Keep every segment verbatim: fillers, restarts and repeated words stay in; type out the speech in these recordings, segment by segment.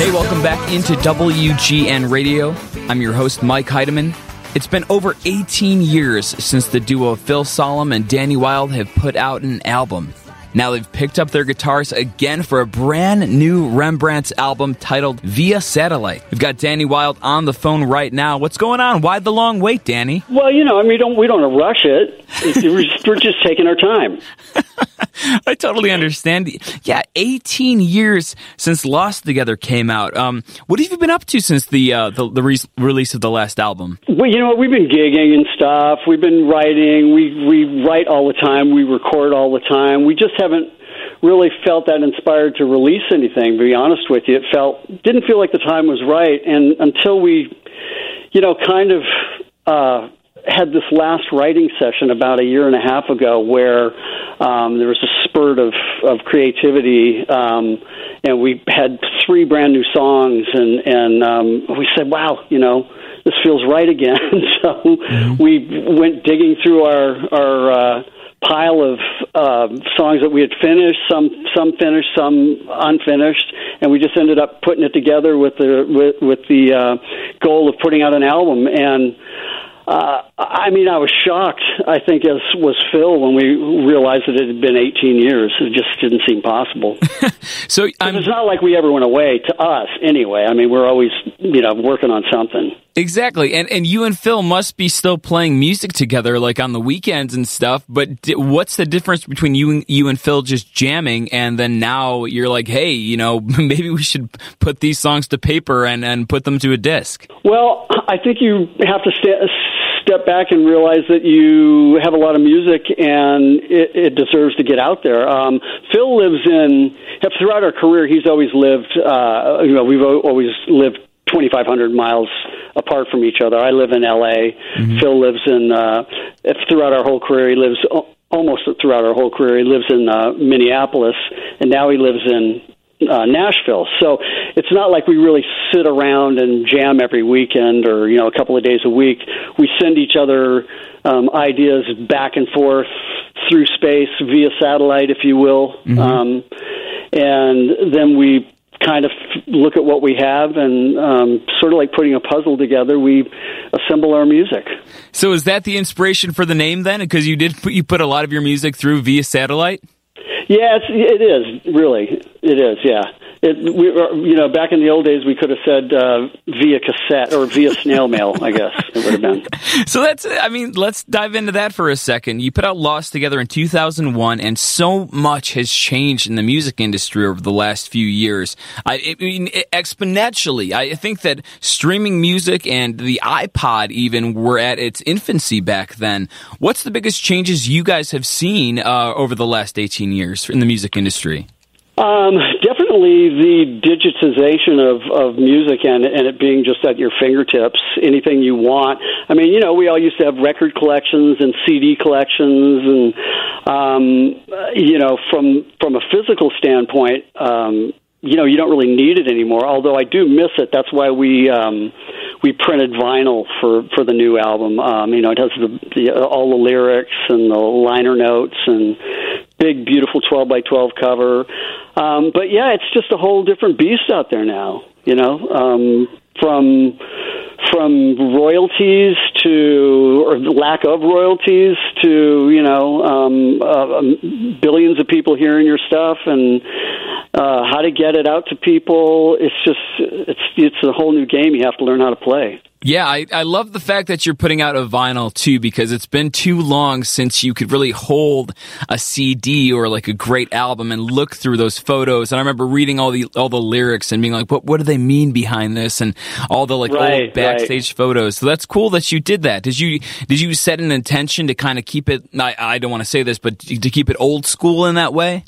Hey, welcome back into W G N Radio. I'm your host, Mike Heidemann. It's been over eighteen years since the duo Phil Sollem and Danny Wilde have put out an album. Now they've picked up their guitars again for a brand new Rembrandts album titled Via Satellite. We've got Danny Wilde on the phone right now. What's going on? Why the long wait, Danny? Well, you know, I mean, we don't we don't rush it. We're just, we're just taking our time. I totally understand. Yeah, eighteen years since Lost Together came out. Um, what have you been up to since the uh, the, the re- release of the last album? Well, you know, we've been gigging and stuff. We've been writing. We we write all the time. We record all the time. We just haven't really felt that inspired to release anything, to be honest with you. It felt didn't feel like the time was right. And until we, you know, kind of uh, had this last writing session about a year and a half ago where um, there was a spurt of, of creativity, um, and we had three brand new songs, and, and um, we said, wow, you know, this feels right again. So mm-hmm. we went digging through our, our uh, pile of uh, songs that we had finished, some some finished, some unfinished, and we just ended up putting it together with the with, with the uh, goal of putting out an album. And uh, I mean, I was shocked, I think, as was Phil, when we realized that it had been eighteen years. It just didn't seem possible. So um, it's not like we ever went away, to us anyway. I mean, we're always, you know, working on something. Exactly, and and you and Phil must be still playing music together, like on the weekends and stuff. But di- what's the difference between you and you and Phil just jamming, and then now you're like, hey, you know, maybe we should put these songs to paper and, and put them to a disc? Well, I think you have to st- step back and realize that you have a lot of music, and it, it deserves to get out there. Um, Phil lives in throughout our career. He's always lived. Uh, you know, we've always lived twenty-five hundred miles apart from each other. I live in L A. Mm-hmm. Phil lives in, uh, throughout our whole career, he lives, almost throughout our whole career, he lives in uh, Minneapolis, and now he lives in uh, Nashville. So it's not like we really sit around and jam every weekend or, you know, a couple of days a week. We send each other um, ideas back and forth through space, via satellite, if you will. Mm-hmm. Um, and then we kind of look at what we have, and um, sort of like putting a puzzle together, we assemble our music. So is that the inspiration for the name then? Because you did put, you put a lot of your music through via satellite? Yeah, it's, it is, really. It is, yeah. It, we, you know, back in the old days, we could have said uh, via cassette or via snail mail, I guess it would have been. So that's, I mean, let's dive into that for a second. You put out Lost Together in two thousand one, and so much has changed in the music industry over the last few years. I, I mean, exponentially. I think that streaming music and the iPod even were at its infancy back then. What's the biggest changes you guys have seen uh, over the last eighteen years in the music industry? Um, definitely the digitization of, of music and, and it being just at your fingertips, anything you want. I mean, you know, we all used to have record collections and C D collections, and, um, you know, from, from a physical standpoint, um, you know, you don't really need it anymore, although I do miss it. That's why we um, we printed vinyl for, for the new album. Um, you know, it has the, the all the lyrics and the liner notes and big, beautiful twelve by twelve cover. Um, but, yeah, it's just a whole different beast out there now, you know, um, from from royalties to, or lack of royalties to, you know, um, uh, billions of people hearing your stuff, and uh, how to get it out to people. It's just, it's it's a whole new game you have to learn how to play. Yeah, I, I love the fact that you're putting out a vinyl, too, because it's been too long since you could really hold a C D or like a great album and look through those photos. And I remember reading all the all the lyrics and being like, what what do they mean behind this? And all the like right, old backstage right. photos. So that's cool that you did that. Did you did you set an intention to kind of keep it, I, I don't want to say this, but to keep it old school in that way?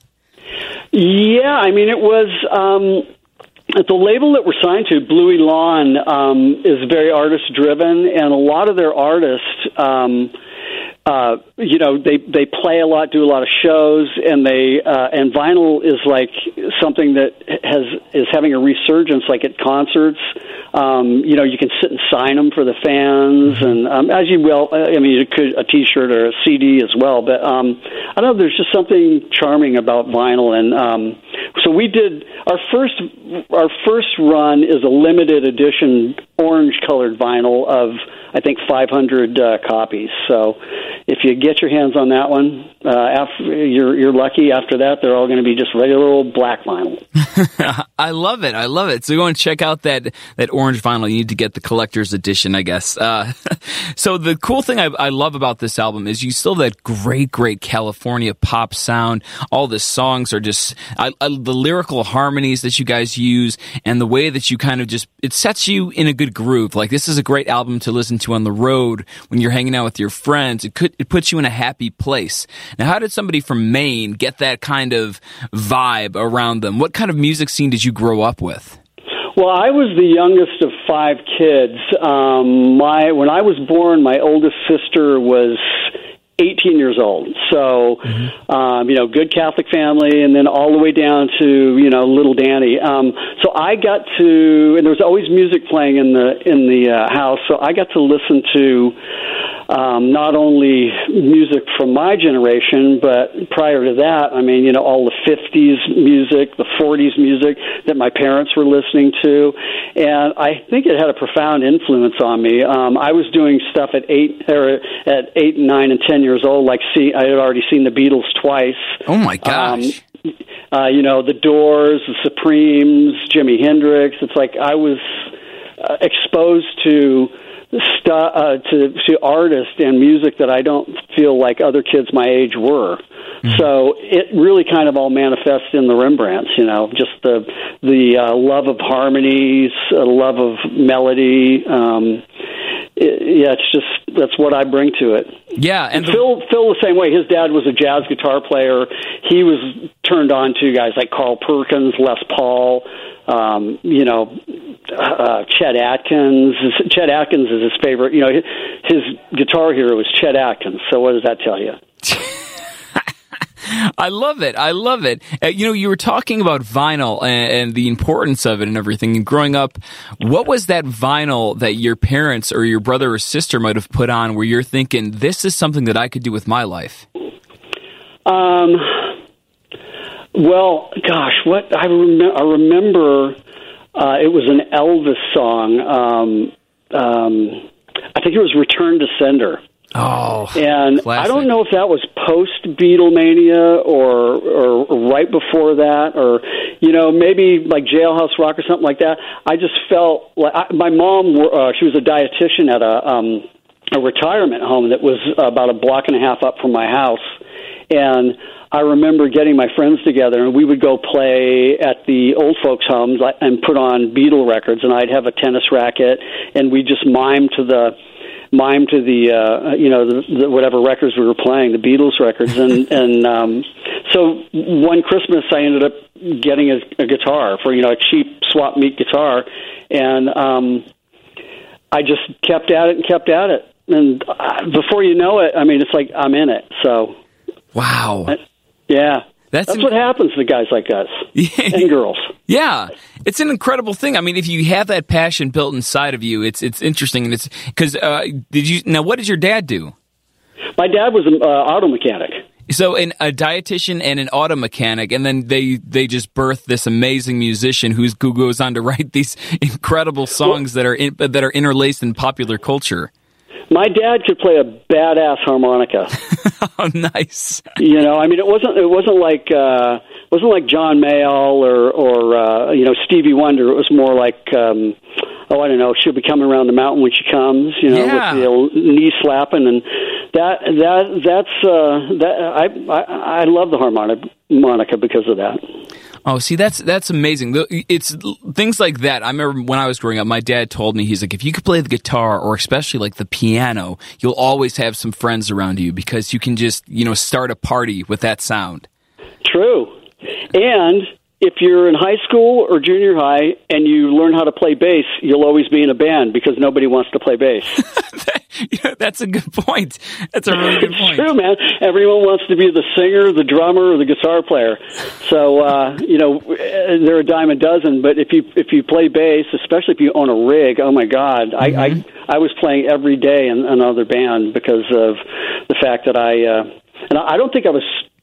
Yeah, I mean, it was... Um The label that we're signed to, Bluey Lawn, um, is very artist-driven, and a lot of their artists, um, uh, you know, they, they play a lot, do a lot of shows, and they uh, and vinyl is like something that has is having a resurgence, like at concerts. Um, you know, you can sit and sign them for the fans, and um, as you will, I mean, you could a T-shirt or a C D as well. But um, I don't know, there's just something charming about vinyl, and um, so we did our first our first run is a limited edition orange colored vinyl of I think five hundred uh, copies. So if you get your hands on that one, uh, after, you're you're lucky. After that, they're all going to be just regular old black vinyl. I love it. I love it. So go and check out that that orange vinyl. You need to get the collector's edition, I guess. Uh, so the cool thing I, I love about this album is you still have that great, great California pop sound. All the songs are just I, I, the lyrical harmonies that you guys use, and the way that you kind of just it sets you in a good groove. Like, this is a great album to listen to on the road when you're hanging out with your friends. It could it puts you in a happy place. Now, how did somebody from Maine get that kind of vibe around them? What kind of music scene did you grow up with? Well, I was the youngest of five kids. Um, my when I was born, my oldest sister was eighteen years old. So, mm-hmm. um, you know, good Catholic family, and then all the way down to, you know, little Danny. Um, so I got to, and there was always music playing in the in the uh, house. So I got to listen to um, not only music from my generation, but prior to that, I mean, you know, all the fifties music, the forties music that my parents were listening to, and I think it had a profound influence on me. Um, I was doing stuff at eight or at eight, nine, and ten years old. Like, see, I had already seen the Beatles twice. Oh my gosh! Um, uh, you know, the Doors, the Supremes, Jimi Hendrix. It's like I was uh, exposed to. Stu- uh, to, to artists and music that I don't feel like other kids my age were. Mm-hmm. So it really kind of all manifests in the Rembrandts, you know, just the the uh, love of harmonies, uh, love of melody. Um, it, yeah, it's just that's what I bring to it. Yeah, and the- Phil Phil the same way. His dad was a jazz guitar player. He was turned on to guys like Carl Perkins, Les Paul. Um, you know, uh, Chet Atkins. Chet Atkins is his favorite. You know, his, his guitar hero was Chet Atkins. So what does that tell you? I love it. I love it. Uh, you know, you were talking about vinyl and, and the importance of it and everything. And growing up, what was that vinyl that your parents or your brother or sister might have put on where you're thinking, this is something that I could do with my life? Um. Well, gosh, what I, rem- I remember, uh, it was an Elvis song. Um, um, I think it was "Return to Sender." Oh, and classic. I don't know if that was post Beatlemania or, or or right before that, or you know, maybe like Jailhouse Rock or something like that. I just felt like I, my mom. Uh, she was a dietitian at a um, a retirement home that was about a block and a half up from my house, and I remember getting my friends together, and we would go play at the old folks' homes and put on Beatle records, and I'd have a tennis racket, and we just mime to the mime to the uh, you know the, the whatever records we were playing, the Beatles records, and and um, so one Christmas I ended up getting a, a guitar for you know a cheap swap meet guitar, and um, I just kept at it and kept at it, and uh, before you know it, I mean it's like I'm in it. So wow. I, Yeah, that's, that's what happens to guys like us and girls. Yeah, it's an incredible thing. I mean, if you have that passion built inside of you, it's it's interesting. And it's because uh, did you now? What did your dad do? My dad was an uh, auto mechanic. So, an, a dietitian and an auto mechanic, and then they they just birthed this amazing musician who's, who goes on to write these incredible songs well, that are in, that are interlaced in popular culture. My dad could play a badass harmonica. Oh, nice! You know, I mean, it wasn't it wasn't like uh, it wasn't like John Mayall or or uh, you know Stevie Wonder. It was more like um, oh, I don't know, she'll be coming around the mountain when she comes. You know, yeah. with the old knee slapping, and that that that's uh, that I, I I love the harmonica harmonica because of that. Oh, see, that's that's amazing. It's things like that. I remember when I was growing up, my dad told me, he's like, if you could play the guitar or especially like the piano, you'll always have some friends around you because you can just, you know, start a party with that sound. True. And if you're in high school or junior high and you learn how to play bass, you'll always be in a band because nobody wants to play bass. You know, that's a good point. That's a really good point. It's true, man. Everyone wants to be the singer, the drummer, or the guitar player. So, uh, you know, they're a dime a dozen. But if you if you play bass, especially if you own a rig, oh my God, mm-hmm. I, I I was playing every day in another band because of the fact that I uh, and I don't think I was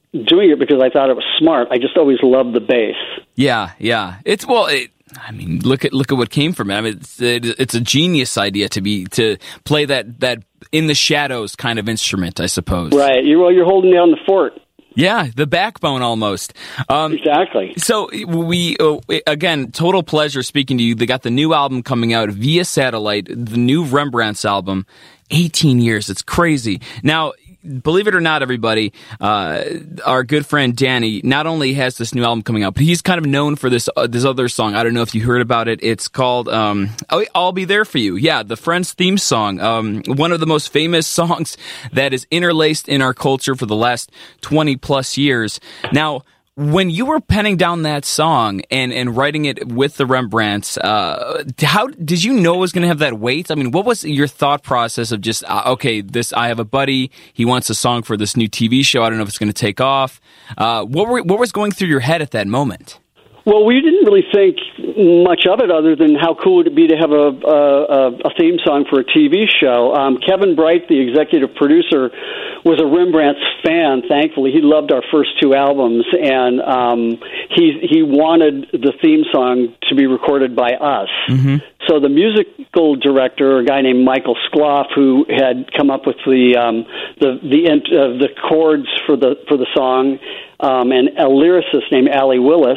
doing it because I thought it was smart. I just always loved the bass. Yeah, yeah. It's well. It, I mean, look at look at what came from it. I mean, it's, it, it's a genius idea to be to play that that in the shadows kind of instrument, I suppose. Right. You well, you're holding down the fort. Yeah, the backbone almost. Um, exactly. So we, uh, again, total pleasure speaking to you. They got the new album coming out via satellite, the new Rembrandts album. eighteen years. It's crazy. Now, believe it or not, everybody, uh, our good friend Danny not only has this new album coming out, but he's kind of known for this uh, this other song. I don't know if you heard about it. It's called um, I'll Be There For You. Yeah, the Friends theme song. Um, one of the most famous songs that is interlaced in our culture for the last twenty plus years. Now, when you were penning down that song and, and writing it with the Rembrandts, uh, how did you know it was going to have that weight? I mean, what was your thought process of just, uh, okay, this, I have a buddy, he wants a song for this new T V show, I don't know if it's going to take off. Uh, what were, what was going through your head at that moment? Well, we didn't really think much of it other than how cool would it be to have a, a, a theme song for a T V show. Um, Kevin Bright, the executive producer, was a Rembrandts fan, thankfully. He loved our first two albums, and um, he, he wanted the theme song to be recorded by us. Mm-hmm. So the musical director, a guy named Michael Skloff, who had come up with the um, the the, uh, the chords for the for the song, um, and a lyricist named Allie Willis,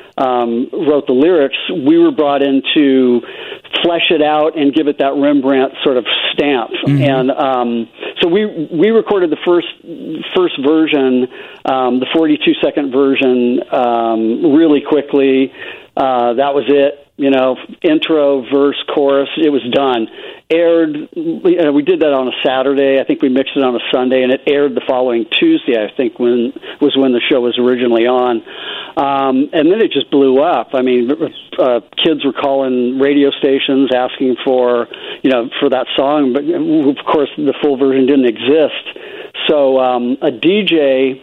Um, wrote the lyrics. We were brought in to flesh it out and give it that Rembrandt sort of stamp. Mm-hmm. And um, so we we recorded the first first version, um, the forty-two second version, um, really quickly. Uh, that was it. You know, intro, verse, chorus. It was done. Aired. We, uh, we did that on a Saturday. I think we mixed it on a Sunday, and it aired the following Tuesday. I think when was when the show was originally on, um, and then it just blew up. I mean, uh, kids were calling radio stations asking for you know for that song, but of course the full version didn't exist. So um, a D J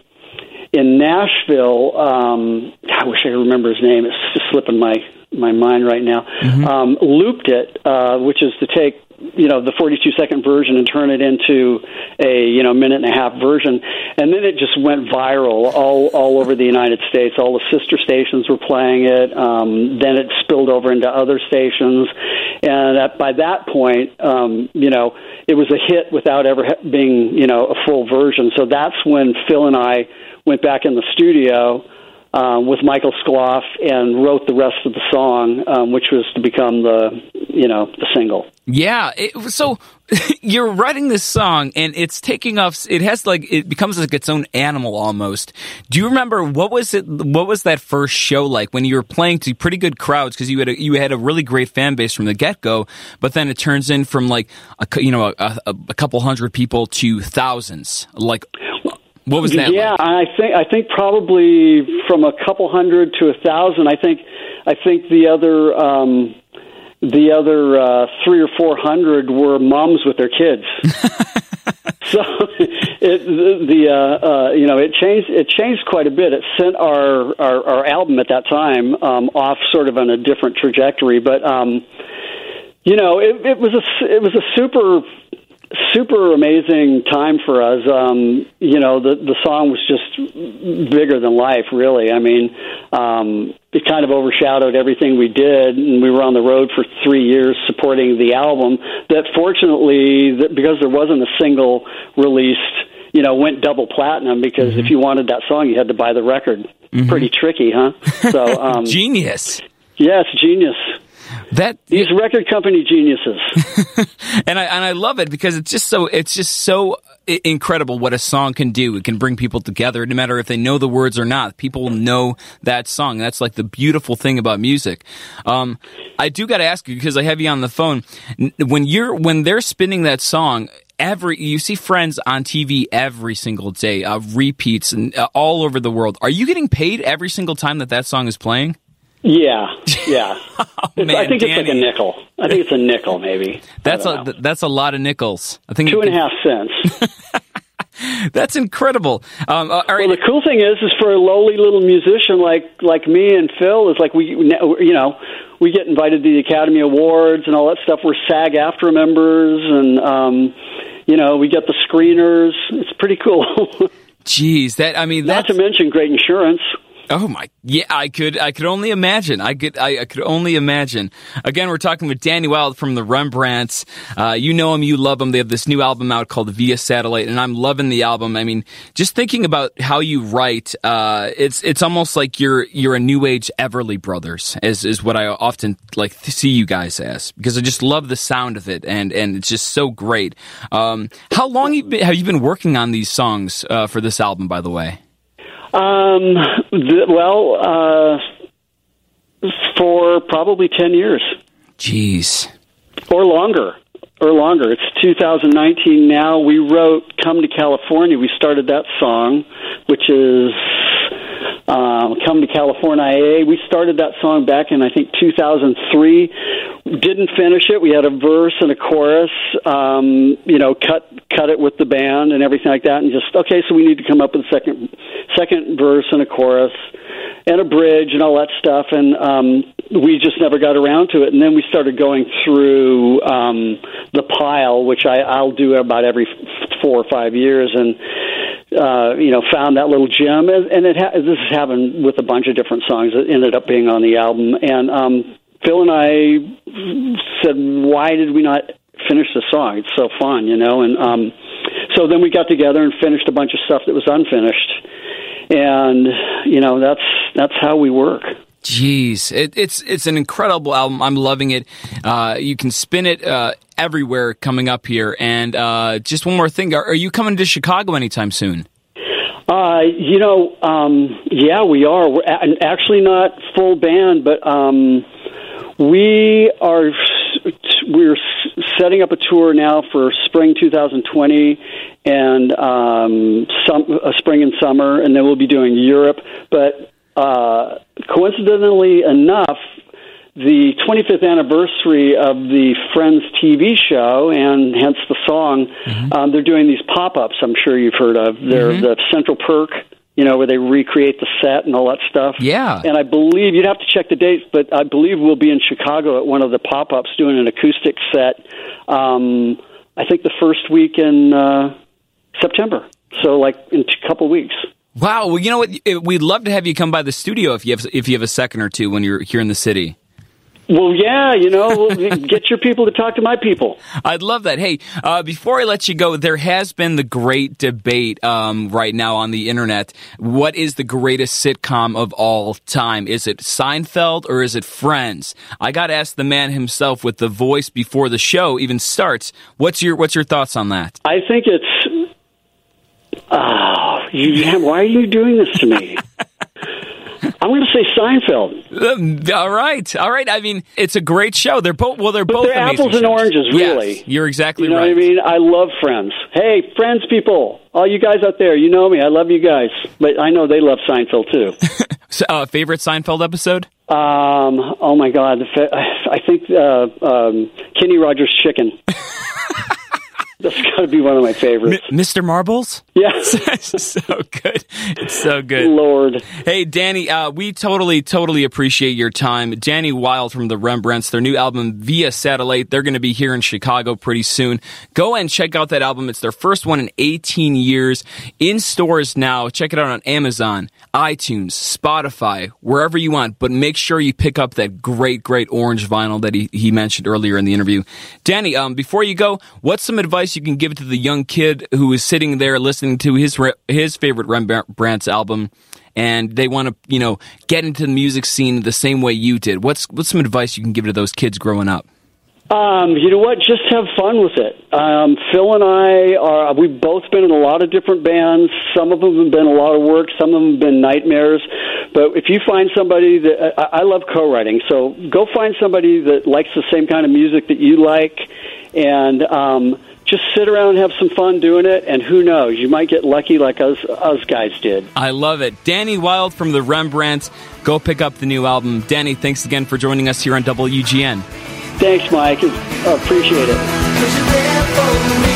in Nashville. Um, I wish I could remember his name. It's just slipping my my mind right now. Mm-hmm. Um, looped it, uh, which is to take you know the forty-two second version and turn it into a you know minute and a half version, and then it just went viral all all over the United States. All the sister stations were playing it. Um, then it spilled over into other stations, and at, by that point, um, you know it was a hit without ever being you know a full version. So that's when Phil and I went back in the studio Um, with Michael Skloff and wrote the rest of the song, um, which was to become the, you know, the single. Yeah. It, so you're writing this song and it's taking off. It has like, it becomes like its own animal almost. Do you remember what was it, what was that first show like when you were playing to pretty good crowds? Cause you had a, you had a really great fan base from the get go, but then it turns in from like, a, you know, a, a, a couple hundred people to thousands. Like, what was that? Yeah, like? I think I think probably from a couple hundred to a thousand. I think I think the other um, the other uh, three or four hundred were moms with their kids. So it, the, the uh, uh, you know it changed it changed quite a bit. It sent our our, our album at that time um, off sort of on a different trajectory. But um, you know it, it was a it was a super. super amazing time for us. Um, you know, the the song was just bigger than life, really. I mean, um, it kind of overshadowed everything we did, and we were on the road for three years supporting the album that fortunately, that because there wasn't a single released, you know, went double platinum because mm-hmm. if you wanted that song, you had to buy the record. Mm-hmm. Pretty tricky, huh? So um, Genius. Yes, genius. That these record company geniuses, and I and I love it because it's just so it's just so incredible what a song can do. It can bring people together, no matter if they know the words or not. People know that song. That's like the beautiful thing about music. Um, I do got to ask you because I have you on the phone. When you're when they're spinning that song. Every you see Friends on T V every single day, uh, repeats and uh, all over the world. Are you getting paid every single time that that song is playing? Yeah, yeah. oh, man, I think Danny. it's like a nickel. I think it's a nickel, maybe. That's a know. that's a lot of nickels. I think two and a half cents. That's incredible. Um, uh, well, the cool thing is, is for a lowly little musician like like me and Phil, is like we, you know, we get invited to the Academy Awards and all that stuff. We're SAG-AFTRA members, and um, you know, we get the screeners. It's pretty cool. Jeez, that I mean, not to mention great insurance. Oh my, yeah, I could, I could only imagine. I could, I, I could only imagine. Again, we're talking with Danny Wilde from the Rembrandts. Uh, you know him, you love him. They have this new album out called Via Satellite, and I'm loving the album. I mean, just thinking about how you write, uh, it's, it's almost like you're, you're a new age Everly Brothers, is, is what I often like to see you guys as, because I just love the sound of it, and, and it's just so great. Um, how long have you been, have you been working on these songs, uh, for this album, by the way? Um, the, well, uh, for probably ten years. Jeez. Or longer. Or longer. It's two thousand nineteen now. We wrote Come to California. We started that song, which is um, Come to California. We started that song back in, I think, two thousand three. Didn't finish it. We had a verse and a chorus, um, you know, cut cut it with the band and everything like that, and just, okay, so we need to come up with a second, second verse and a chorus and a bridge and all that stuff, and um, we just never got around to it. And then we started going through um, the pile, which I, I'll do about every four or five years, and uh, you know, found that little gem. And, and it ha- this has happened with a bunch of different songs that ended up being on the album. And um, Phil and I said, why did we not finish the song? It's so fun, you know. And um, so then we got together and finished a bunch of stuff that was unfinished. And, you know, that's that's how we work. Jeez, it, it's it's an incredible album. I'm loving it. Uh, you can spin it uh, everywhere coming up here. And uh, just one more thing. Are, are you coming to Chicago anytime soon? Uh, you know, um, yeah, we are. We're a- actually not full band, but um, we are we're setting up a tour now for spring two thousand twenty and um, some uh, spring and summer, and then we'll be doing Europe. But uh, coincidentally enough, the twenty-fifth anniversary of the Friends T V show, and hence the song, mm-hmm. um, they're doing these pop-ups I'm sure you've heard of. They're mm-hmm. the Central Perk, you know, where they recreate the set and all that stuff. Yeah. And I believe, you'd have to check the dates, but I believe we'll be in Chicago at one of the pop-ups doing an acoustic set, um, I think the first week in uh, September. So, like, in a couple weeks. Wow. Well, you know what? We'd love to have you come by the studio if you have if you have a second or two when you're here in the city. Well, yeah, you know, get your people to talk to my people. I'd love that. Hey, uh, before I let you go, there has been the great debate um, right now on the internet. What is the greatest sitcom of all time? Is it Seinfeld or is it Friends? I got to ask the man himself with the voice before the show even starts. What's your What's your thoughts on that? I think it's. Oh, you, why are you doing this to me? I'm going to say Seinfeld. Um, all right, all right. I mean, it's a great show. They're both well. They're but both they're apples shows. and oranges, really. Yes, you're exactly you know right. What I mean, I love Friends. Hey, Friends people, all you guys out there, you know me. I love you guys, but I know they love Seinfeld too. So, uh, favorite Seinfeld episode? Um. Oh my God. I think uh, um, Kenny Rogers Chicken. That's got to be one of my favorites. M- Mister Marbles? Yes. So good. It's so good. Lord. Hey, Danny, uh, we totally, totally appreciate your time. Danny Wilde from the Rembrandts, their new album, Via Satellite, they're going to be here in Chicago pretty soon. Go and check out that album. It's their first one in eighteen years. In stores now. Check it out on Amazon, iTunes, Spotify, wherever you want. But make sure you pick up that great, great orange vinyl that he, he mentioned earlier in the interview. Danny, um, before you go, what's some advice you can give to the young kid who is sitting there listening to his his favorite Rembrandts album, and they want to, you know, get into the music scene the same way you did? What's what's some advice you can give to those kids growing up? Um, you know what? Just have fun with it. Um, Phil and I are, we've both been in a lot of different bands. Some of them have been a lot of work. Some of them have been nightmares. But if you find somebody that, I, I love co-writing, so go find somebody that likes the same kind of music that you like, and um, just sit around and have some fun doing it, and who knows, you might get lucky like us, us guys did. I love it. Danny Wilde from the Rembrandts. Go pick up the new album. Danny, thanks again for joining us here on W G N. Thanks, Mike. I appreciate it.